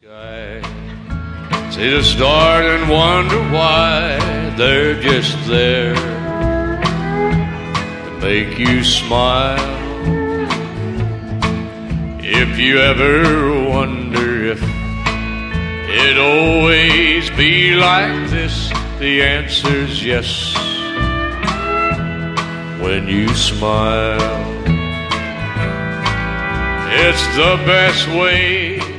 See the start and wonder why they're just there to make you smile. If you ever wonder if it'd always be like this, the answer's yes. When you smile, it's the best way